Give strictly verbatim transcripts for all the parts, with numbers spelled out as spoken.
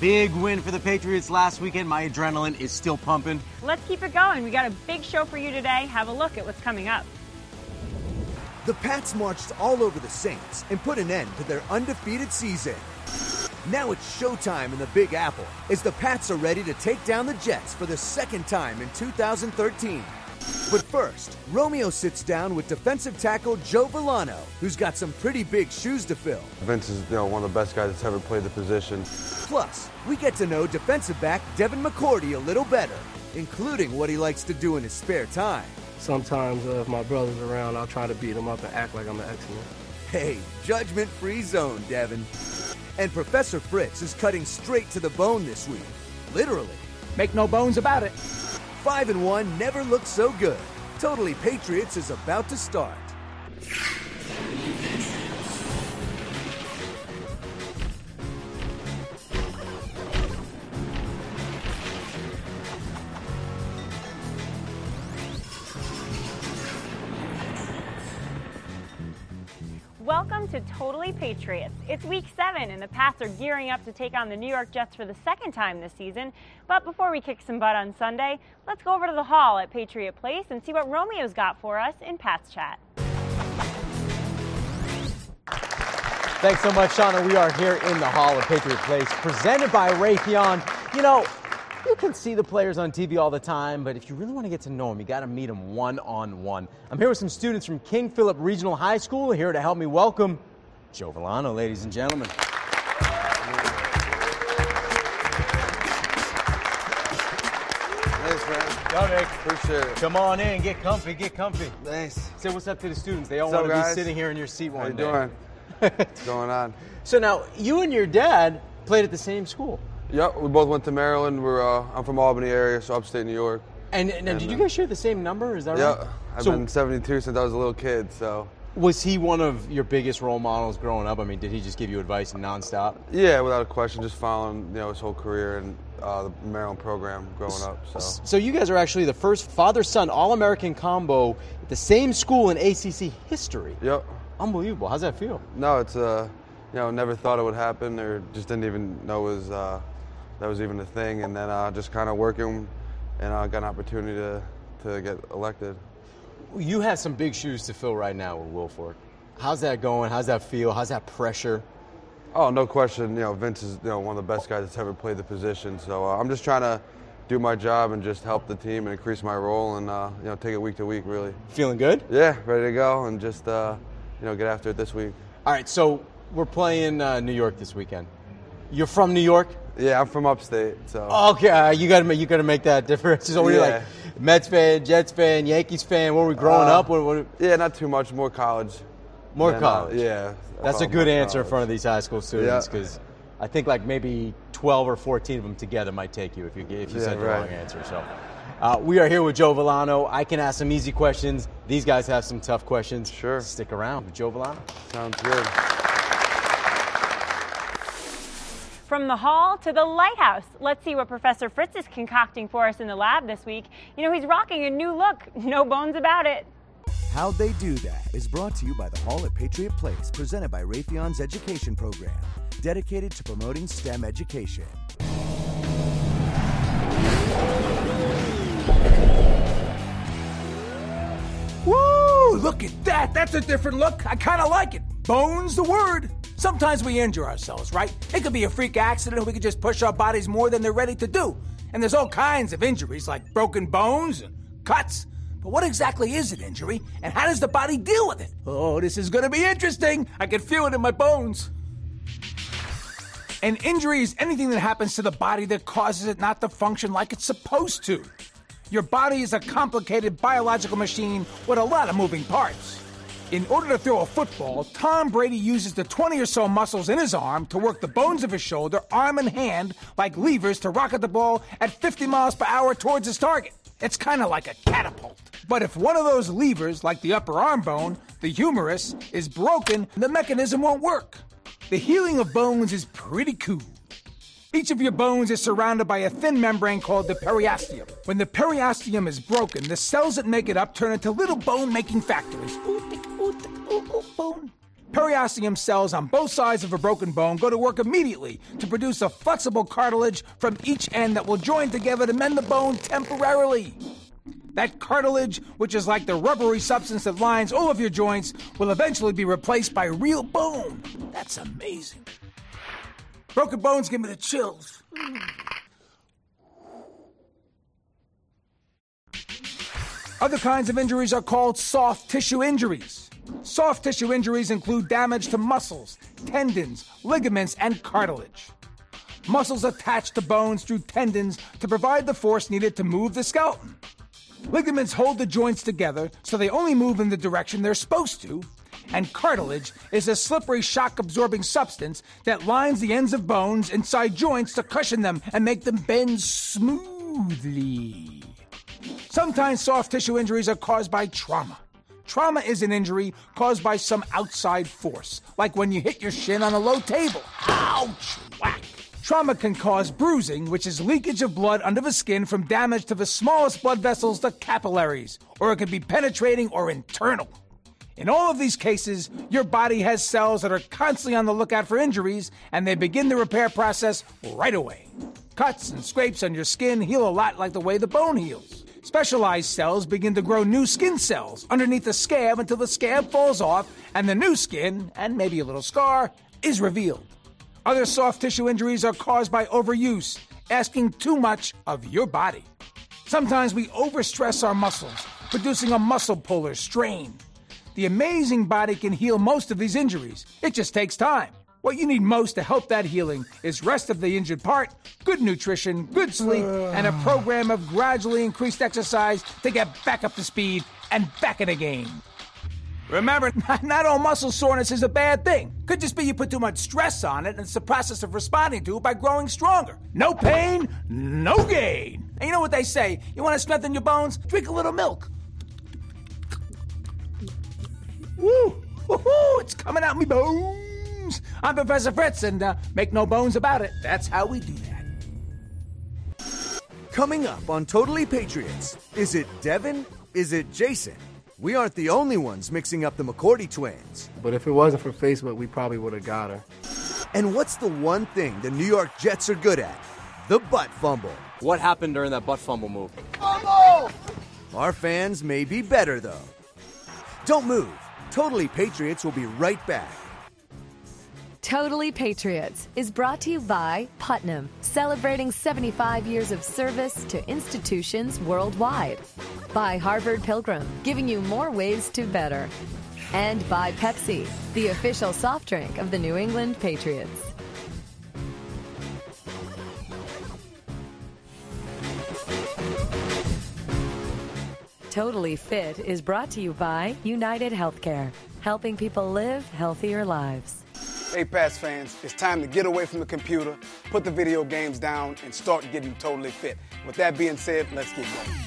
big win for the Patriots last weekend. My adrenaline is still pumping. Let's keep it going. We got a big show for you today. Have a look at what's coming up. The Pats marched all over the Saints and put an end to their undefeated season. Now it's showtime in the Big Apple as the Pats are ready to take down the Jets for the second time in two thousand thirteen. But first, Romeo sits down with defensive tackle Joe Villano, who's got some pretty big shoes to fill. Vince is, you know, one of the best guys that's ever played the position. Plus, we get to know defensive back Devin McCourty a little better, including what he likes to do in his spare time. Sometimes uh, if my brother's around, I'll try to beat him up and act like I'm an X-Men. Hey, judgment-free zone, Devin. And Professor Fritz is cutting straight to the bone this week. Literally. Make no bones about it. Five and one never looked so good. Totally Patriots is about to start. Welcome to Totally Patriots. It's week seven, and the Pats are gearing up to take on the New York Jets for the second time this season. But before we kick some butt on Sunday, let's go over to the hall at Patriot Place and see what Romeo's got for us in Pats Chat. Thanks so much, Shauna. We are here in the hall at Patriot Place, presented by Raytheon. You know, you can see the players on T V all the time, but if you really want to get to know them, you got to meet them one-on-one. I'm here with some students from King Philip Regional High School. Here to help me welcome Joe Villano, ladies and gentlemen. Thanks, man. Dominic, Appreciate it. come on in, get comfy, get comfy. Thanks. Say what's up to the students. They all What's want up, to be guys? sitting here in your seat How one you day. doing? What's going on? So now, you and your dad played at the same school. Yep, we both went to Maryland. We're uh, I'm from Albany area, so upstate New York. And, and, And, did you uh, guys share the same number? Is that Yeah, right? I've So- been seventy-two since I was a little kid, so. Was he one of your biggest role models growing up? I mean, did he just give you advice nonstop? Yeah, without a question, just following, you know, his whole career and uh, the Maryland program growing up, so. So you guys are actually the first father-son All-American combo at the same school in A C C history. Yep. Unbelievable. How's that feel? No, it's, uh, you know, never thought it would happen or just didn't even know it was, uh, that was even a thing. And then uh, just kind of working and I uh, got an opportunity to, to get elected. You have some big shoes to fill right now with Wilfork. How's that going? How's that feel? How's that pressure? Oh, no question. You know, Vince is, you know, one of the best guys that's ever played the position. So uh, I'm just trying to do my job and just help the team and increase my role and, uh, you know, take it week to week, really. Feeling good? Yeah, ready to go and just, uh, you know, get after it this week. All right, so we're playing uh, New York this weekend. You're from New York? Yeah, I'm from upstate, so. Okay, uh, you got to make you got to make that difference. So we're Yeah. like Mets fan, Jets fan, Yankees fan. Were we growing Uh, up? What, what, Yeah, not too much. More college. more than, uh, college. yeah. That's a Uh, good more answer in college. front of these high school students Yeah. because I think like maybe twelve or fourteen of them together might take you if you if you Yeah, said the right. wrong answer. So uh, we are here with Joe Villano. I can ask some easy questions. These guys have some tough questions. Sure. Stick around with Joe Villano. Sounds good. From the hall to the lighthouse, let's see what Professor Fritz is concocting for us in the lab this week. You know, he's rocking a new look. No bones about it. How They Do That is brought to you by the Hall at Patriot Place, presented by Raytheon's education program, dedicated to promoting STEM education. Woo! Look at that. That's a different look. I kind of like it. Bones the word. Sometimes we injure ourselves, right? It could be a freak accident, or we could just push our bodies more than they're ready to do. And there's all kinds of injuries, like broken bones and cuts. But what exactly is an injury, and how does the body deal with it? Oh, this is going to be interesting. I can feel it in my bones. An injury is anything that happens to the body that causes it not to function like it's supposed to. Your body is a complicated biological machine with a lot of moving parts. In order to throw a football, Tom Brady uses the twenty or so muscles in his arm to work the bones of his shoulder, arm, and hand like levers to rocket the ball at fifty miles per hour towards his target. It's kind of like a catapult. But if one of those levers, like the upper arm bone, the humerus, is broken, the mechanism won't work. The healing of bones is pretty cool. Each of your bones is surrounded by a thin membrane called the periosteum. When the periosteum is broken, the cells that make it up turn into little bone-making factories. Ooh, tick, ooh, tick, ooh, ooh, bone. Periosteum cells on both sides of a broken bone go to work immediately to produce a flexible cartilage from each end that will join together to mend the bone temporarily. That cartilage, which is like the rubbery substance that lines all of your joints, will eventually be replaced by real bone. That's amazing. Broken bones give me the chills. Other kinds of injuries are called soft tissue injuries. Soft tissue injuries include damage to muscles, tendons, ligaments, and cartilage. Muscles attach to bones through tendons to provide the force needed to move the skeleton. Ligaments hold the joints together so they only move in the direction they're supposed to, and cartilage is a slippery shock-absorbing substance that lines the ends of bones inside joints to cushion them and make them bend smoothly. Sometimes soft tissue injuries are caused by trauma. Trauma is an injury caused by some outside force, like when you hit your shin on a low table. Ouch! Whack! Trauma can cause bruising, which is leakage of blood under the skin from damage to the smallest blood vessels, the capillaries, or it can be penetrating or internal. In all of these cases, your body has cells that are constantly on the lookout for injuries, and they begin the repair process right away. Cuts and scrapes on your skin heal a lot like the way the bone heals. Specialized cells begin to grow new skin cells underneath the scab until the scab falls off, and the new skin, and maybe a little scar, is revealed. Other soft tissue injuries are caused by overuse, asking too much of your body. Sometimes we overstress our muscles, producing a muscle pull or strain. The amazing body can heal most of these injuries. It just takes time. What you need most to help that healing is rest of the injured part, good nutrition, good sleep, and a program of gradually increased exercise to get back up to speed and back in the game. Remember, not all muscle soreness is a bad thing. Could just be you put too much stress on it and it's the process of responding to it by growing stronger. No pain, no gain. And you know what they say? You want to strengthen your bones? Drink a little milk. Woo! Woo-hoo! It's coming out me bones. I'm Professor Fritz, and uh, make no bones about it. That's how we do that. Coming up on Totally Patriots, is it Devin? Is it Jason? We aren't the only ones mixing up the McCourty twins. But if it wasn't for Facebook, we probably would have got her. And what's the one thing the New York Jets are good at? The butt fumble. What happened during that butt fumble move? Fumble! Our fans may be better, though. Don't move. Totally Patriots will be right back. Totally Patriots is brought to you by Putnam, celebrating seventy-five years of service to institutions worldwide. By Harvard Pilgrim, giving you more ways to better. And by Pepsi, the official soft drink of the New England Patriots. Totally Fit is brought to you by United Healthcare, helping people live healthier lives. Hey, Pats fans, it's time to get away from the computer, put the video games down, and start getting totally fit. With that being said, let's get going.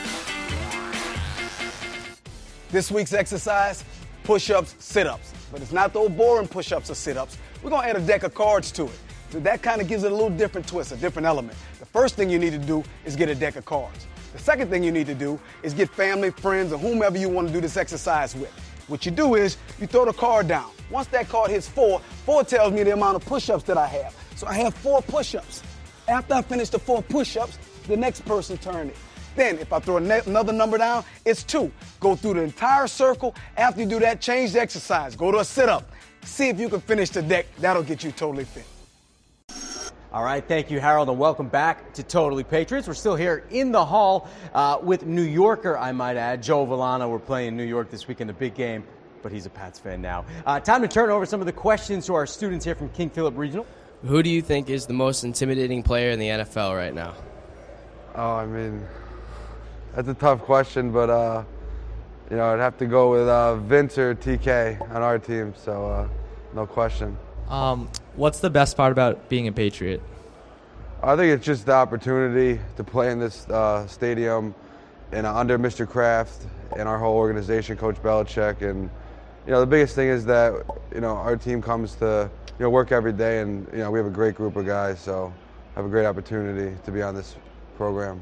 This week's exercise, push-ups, sit-ups. But it's not those boring push-ups or sit-ups. We're going to add a deck of cards to it. So that kind of gives it a little different twist, a different element. The first thing you need to do is get a deck of cards. The second thing you need to do is get family, friends, or whomever you want to do this exercise with. What you do is you throw the card down. Once that card hits four, four tells me the amount of push-ups that I have. So I have four push-ups. After I finish the four push-ups, the next person turns it. Then if I throw another number down, it's two. Go through the entire circle. After you do that, change the exercise. Go to a sit-up. See if you can finish the deck. That'll get you totally fit. All right, thank you, Harold, and welcome back to Totally Patriots. We're still here in the hall uh, with New Yorker, I might add, Joe Villano. We're playing New York this week in the big game, but he's a Pats fan now. Uh, time to turn over some of the questions to our students here from King Philip Regional. Who do you think is the most intimidating player in the N F L right now? Oh, I mean, that's a tough question, but, uh, you know, I'd have to go with uh, Vince or T K on our team, so uh, no question. Um, what's the best part about being a Patriot? I think it's just the opportunity to play in this uh, stadium and uh, under Mister Kraft and our whole organization, Coach Belichick. And, you know, the biggest thing is that, you know, our team comes to, you know, work every day, and, you know, we have a great group of guys, so have a great opportunity to be on this program.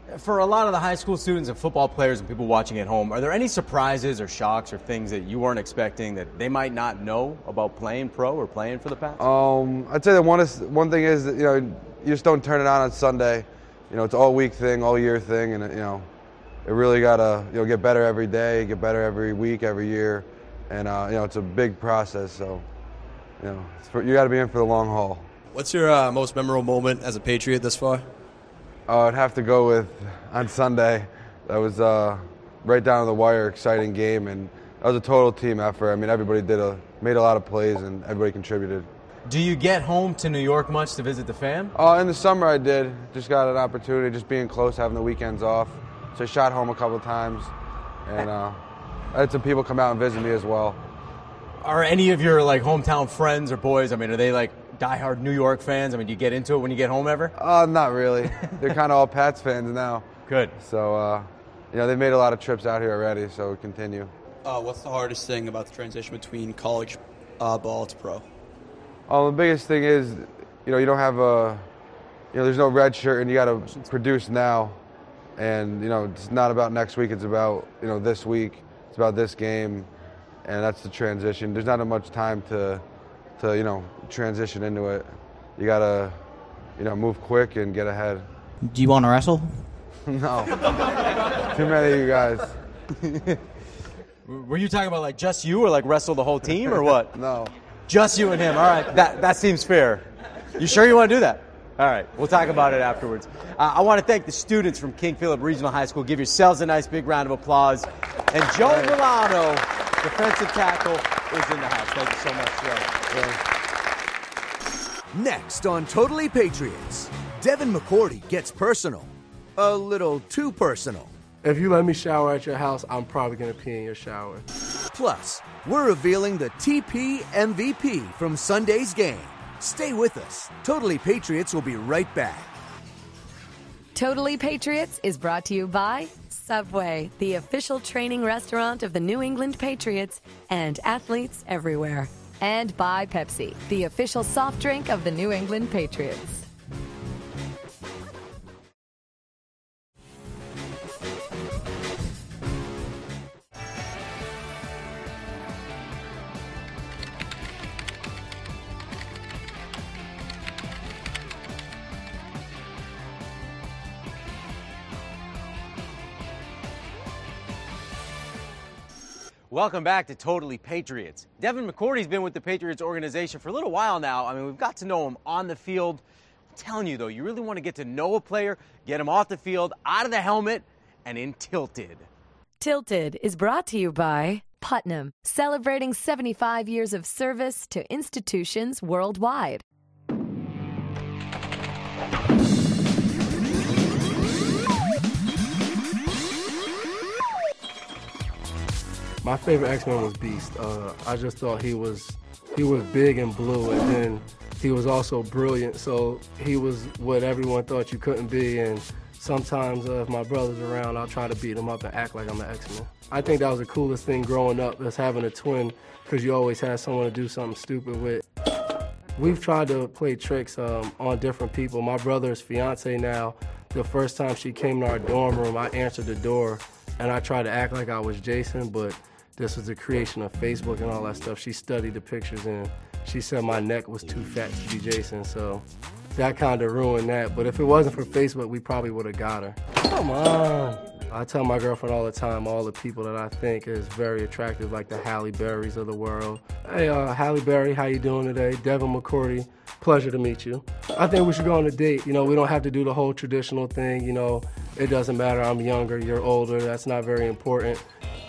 For a lot of the high school students and football players and people watching at home, are there any surprises or shocks or things that you weren't expecting that they might not know about playing pro or playing for the Pats? Um, I'd say that one is one thing is that, you know, you just don't turn it on on Sunday. You know, it's all week thing, all year thing, and you know, it really gotta you know get better every day, get better every week, every year, and uh, you know, it's a big process. So, you know, it's for, you got to be in for the long haul. What's your uh, most memorable moment as a Patriot this far? Uh, I'd have to go with on Sunday. That was uh, right down to the wire, exciting game, and that was a total team effort. I mean, everybody did a made a lot of plays, and everybody contributed. Do you get home to New York much to visit the fam? Uh, in the summer, I did. Just got an opportunity, just being close, having the weekends off. So I shot home a couple of times, and uh, I had some people come out and visit me as well. Are any of your like hometown friends or boys? I mean, are they like diehard New York fans? I mean, do you get into it when you get home ever? Uh, not really. They're kind of all Pats fans now. Good. So, uh, you know, they've made a lot of trips out here already, so we continue. Uh, what's the hardest thing about the transition between college uh, ball to pro? Um, the biggest thing is, you know, you don't have a, you know, there's no red shirt, and you got to produce now. And, you know, it's not about next week. It's about, you know, this week. It's about this game, and that's the transition. There's not much time to, to you know, transition into it. You got to, you know, move quick and get ahead. Do you want to wrestle? No. Too many of you guys. Were you talking about like just you or like wrestle the whole team or what? No. Just you and him. All right. That, that seems fair. You sure you want to do that? All right, we'll talk about it afterwards. Uh, I want to thank the students from King Philip Regional High School. Give yourselves a nice big round of applause. And Joe right. Milano, defensive tackle, is in the house. Thank you so much, Joe. Yeah. Next on Totally Patriots, Devin McCourty gets personal. A little too personal. If you let me shower at your house, I'm probably going to pee in your shower. Plus, we're revealing the T P M V P from Sunday's game. Stay with us. Totally Patriots will be right back. Totally Patriots is brought to you by Subway, the official training restaurant of the New England Patriots and athletes everywhere. And by Pepsi, the official soft drink of the New England Patriots. Welcome back to Totally Patriots. Devin McCourty's been with the Patriots organization for a little while now. I mean, we've got to know him on the field. I'm telling you, though, you really want to get to know a player, get him off the field, out of the helmet, and in Tilted. Tilted is brought to you by Putnam, celebrating seventy-five years of service to institutions worldwide. My favorite X-Men was Beast. Uh, I just thought he was he was big and blue, and then he was also brilliant. So he was what everyone thought you couldn't be. And sometimes uh, if my brother's around, I'll try to beat him up and act like I'm an X-Men. I think that was the coolest thing growing up, is having a twin, because you always had someone to do something stupid with. We've tried to play tricks um, on different people. My brother's fiance now, the first time she came to our dorm room, I answered the door, and I tried to act like I was Jason, but this was the creation of Facebook and all that stuff. She studied the pictures, and she said my neck was too fat to be Jason, so that kind of ruined that. But if it wasn't for Facebook, we probably would have got her. Come on. I tell my girlfriend all the time, all the people that I think is very attractive, like the Halle Berrys of the world. Hey, uh, Halle Berry, how you doing today? Devin McCourty, pleasure to meet you. I think we should go on a date. You know, we don't have to do the whole traditional thing. You know, it doesn't matter, I'm younger, you're older, that's not very important.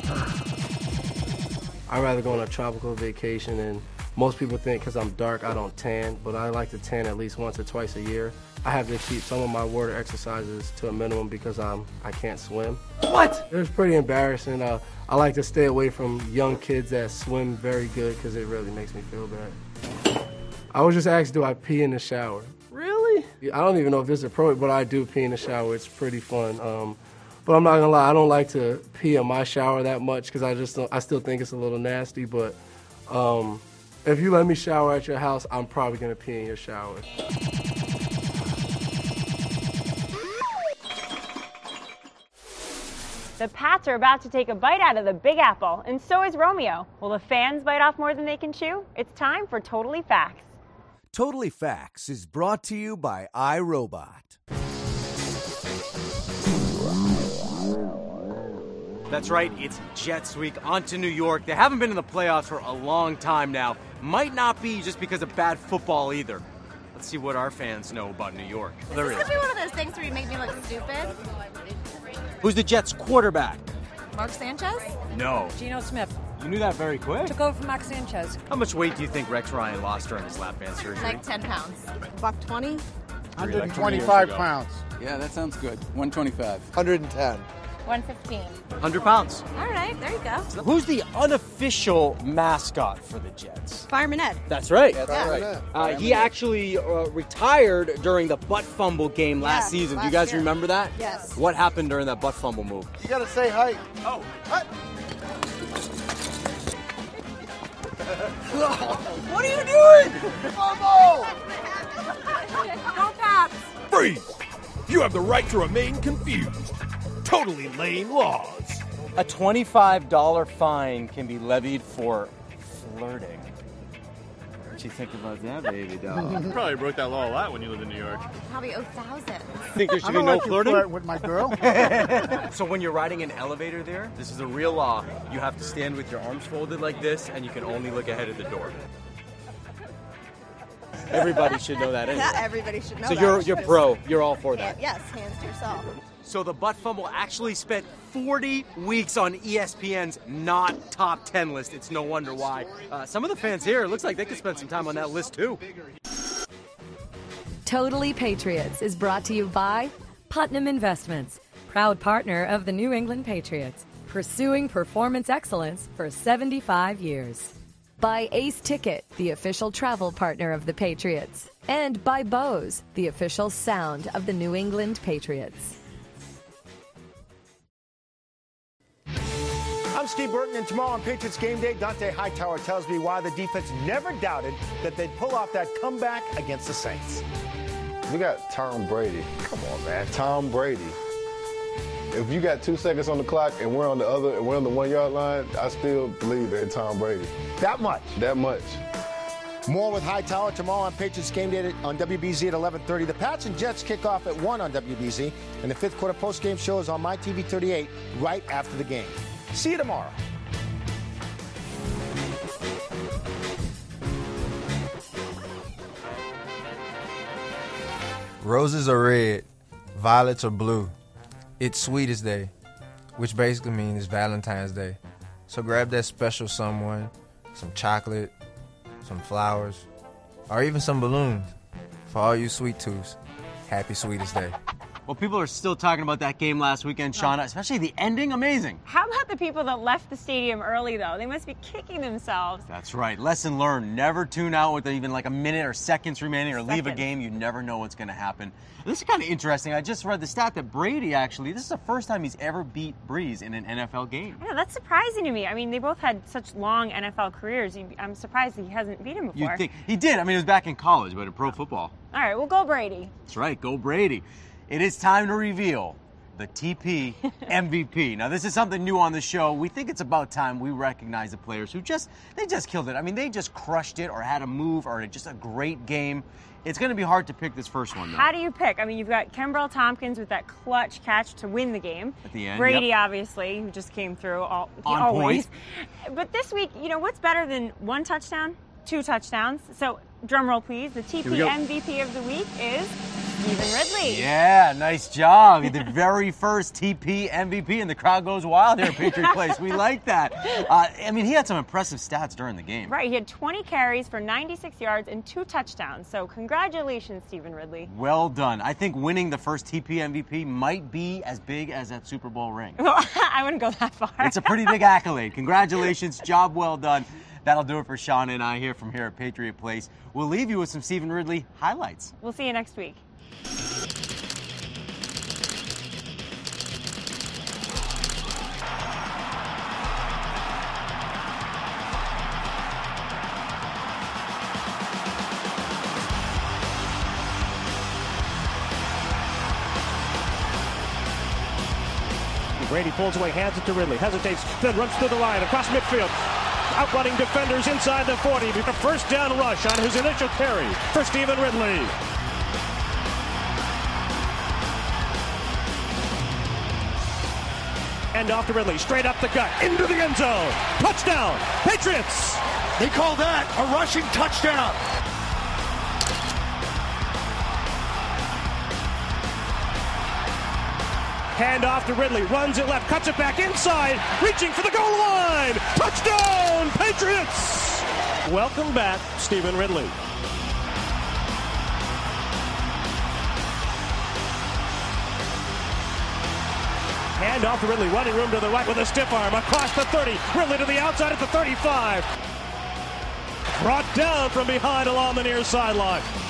I'd rather go on a tropical vacation, and most people think because I'm dark I don't tan, but I like to tan at least once or twice a year. I have to keep some of my water exercises to a minimum because I'm, I can't swim. What? It was pretty embarrassing. Uh, I like to stay away from young kids that swim very good because it really makes me feel bad. I was just asked, do I pee in the shower? Really? I don't even know if this is appropriate, but I do pee in the shower. It's pretty fun. Um, but I'm not gonna lie, I don't like to pee in my shower that much because I just don't, I still think it's a little nasty. But um, if you let me shower at your house, I'm probably gonna pee in your shower. The Pats are about to take a bite out of the Big Apple, and so is Romeo. Will the fans bite off more than they can chew? It's time for Totally Facts. Totally Facts is brought to you by iRobot. That's right, it's Jets week. On to New York. They haven't been in the playoffs for a long time now. Might not be just because of bad football either. Let's see what our fans know about New York. Is this gonna be one of those things where you make me look stupid? Who's the Jets quarterback? Mark Sanchez? No. Geno Smith. You knew that very quick. Took over from Mark Sanchez. How much weight do you think Rex Ryan lost during his lap band surgery? Like ten pounds. Buck twenty? one hundred twenty-five pounds. Yeah, that sounds good. one twenty-five. one hundred ten. one fifteen. one hundred pounds. All right, there you go. Who's the unofficial mascot for the Jets? Fireman Ed. That's right. That's Yeah. right. Uh, he actually uh, retired during the butt fumble game last Yeah, season. Do you last guys year. remember that? Yes. What happened during that butt fumble move? You gotta say hi. Oh. Hi. What are you doing? Fumble! Go Pats! Freeze! You have the right to remain confused. Totally Lane Laws. A twenty-five dollars fine can be levied for flirting. What you think about that, baby doll? You probably broke that law a lot when you lived in New York. Probably owe thousands. Think there should I be don't no like you flirting? flirt with my girl. So when you're riding an elevator there, this is a real law. You have to stand with your arms folded like this, and you can only look ahead of the door. Everybody should know that anyway. Not everybody should know So that. you're you're pro. You're all for that. Yeah, yes, hands to yourself. So the butt fumble actually spent forty weeks on E S P N's not top ten list. It's no wonder why. Uh, some of the fans here, it looks like they could spend some time on that list too. Totally Patriots is brought to you by Putnam Investments, proud partner of the New England Patriots, pursuing performance excellence for seventy-five years. By Ace Ticket, the official travel partner of the Patriots. And by Bose, the official sound of the New England Patriots. I'm Steve Burton, and tomorrow on Patriots Game Day, Dante Hightower tells me why the defense never doubted that they'd pull off that comeback against the Saints. We got Tom Brady. Come on, man. Tom Brady. If you got two seconds on the clock and we're on the other, and we're on the one yard line, I still believe in Tom Brady. That much? That much. More with Hightower tomorrow on Patriots Game Day on W B Z at eleven thirty. The Pats and Jets kick off at one on W B Z, and the fifth quarter post-game show is on My T V thirty-eight right after the game. See you tomorrow. Roses are red, violets are blue. It's Sweetest Day, which basically means Valentine's Day. So grab that special someone, some chocolate, some flowers, or even some balloons. For all you sweet tooths, happy Sweetest Day. Well, people are still talking about that game last weekend, Shauna, especially the ending. Amazing. How about the people that left the stadium early, though? They must be kicking themselves. That's right. Lesson learned. Never tune out with even like a minute or seconds remaining or leave a Seconds. game. You never know what's going to happen. This is kind of interesting. I just read the stat that Brady actually, this is the first time he's ever beat Breeze in an N F L game. I know, that's surprising to me. I mean, they both had such long N F L careers. You- I'm surprised he hasn't beat him before. You'd think. He did. I mean, it was back in college, but in pro football. All right, we'll go Brady. That's right. Go Brady. It is time to reveal the T P M V P. Now, this is something new on the show. We think it's about time we recognize the players who just, they just killed it. I mean, they just crushed it or had a move or just a great game. It's going to be hard to pick this first one, though. How do you pick? I mean, you've got Kenbrell Tompkins with that clutch catch to win the game. At the end, Brady, yep. obviously, who just came through all, On always. But this week, you know, what's better than one touchdown? Two touchdowns. So, drum roll, please. The T Here we P go. M V P of the week is Stephen Ridley. Yeah, nice job. The very first T P M V P, and the crowd goes wild here at Patriot Place. We like that. Uh, I mean, he had some impressive stats during the game. Right, he had twenty carries for ninety-six yards and two touchdowns. So congratulations, Stephen Ridley. Well done. I think winning the first T P M V P might be as big as that Super Bowl ring. Well, I wouldn't go that far. It's a pretty big accolade. Congratulations. Job well done. That'll do it for Shauna and I here from here at Patriot Place. We'll leave you with some Stephen Ridley highlights. We'll see you next week. Brady pulls away, hands it to Ridley, hesitates, then runs through the line, across midfield. Outrunning defenders inside the forty. A first down rush on his initial carry for Stephen Ridley. And off to Ridley, straight up the gut, into the end zone. Touchdown, Patriots! They call that a rushing touchdown. Hand off to Ridley, runs it left, cuts it back inside, reaching for the goal line. Touchdown, Patriots! Welcome back, Stephen Ridley. Hand off to Ridley, running room to the right with a stiff arm, across the thirty, Ridley to the outside at the thirty-five. Brought down from behind along the near sideline.